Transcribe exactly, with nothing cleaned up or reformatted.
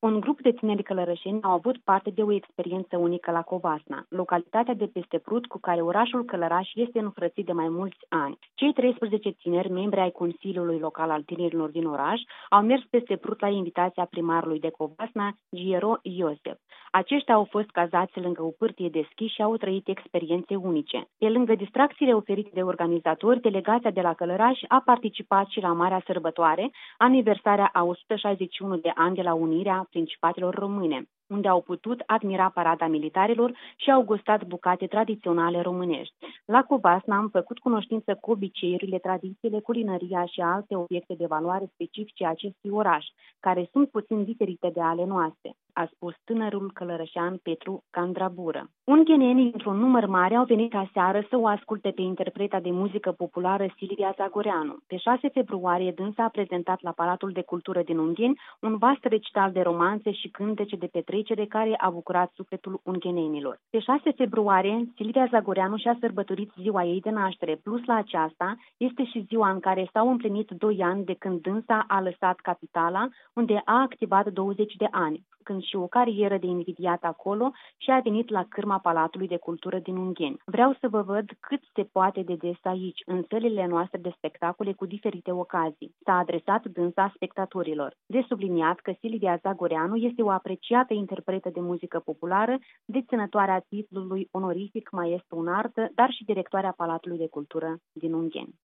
Un grup de tineri călărășeni au avut parte de o experiență unică la Covasna, localitatea de peste Prut cu care orașul Călăraș este înfrățit de mai mulți ani. Cei treisprezece tineri, membri ai Consiliului Local al Tinerilor din oraș, au mers peste Prut la invitația primarului de Covasna, Giero Iosef. Aceștia au fost cazați lângă o pârtie de schi și au trăit experiențe unice. Pe lângă distracțiile oferite de organizatori, delegația de la Călăraș a participat și la Marea Sărbătoare, aniversarea a o sută șaizeci și unu de ani de la unirea Principatelor Române, unde au putut admira parada militarilor și au gustat bucate tradiționale românești. La Covasna am făcut cunoștință cu obiceiurile, tradițiile, culinăria și alte obiecte de valoare specifice acestui oraș, care sunt puțin diferite de ale noastre, a spus tânărul călărășean Petru Candrabură. Unghenenii, într-un număr mare, au venit aseară să o asculte pe interpreta de muzică populară Silvia Zagoreanu. Pe șase februarie, dânsa a prezentat la Palatul de Cultură din Ungheni un vast recital de romanțe și cântece de petrecere care a bucurat sufletul unghenenilor. Pe șase februarie, Silvia Zagoreanu și-a sărbătorit ziua ei de naștere, plus la aceasta este și ziua în care s-au împlinit doi ani de când dânsa a lăsat capitala, unde a activat douăzeci de ani, când și o carieră de invidiat acolo și a venit la cârma Palatului de Cultură din Ungheni. Vreau să vă văd cât se poate de des aici, în sălile noastre de spectacole cu diferite ocazii. S-a adresat dânsa spectatorilor. De subliniat că Silvia Zagoreanu este o apreciată interpretă de muzică populară, deținătoarea titlului onorific Maestru în artă, dar și directoarea Palatului de Cultură din Ungheni.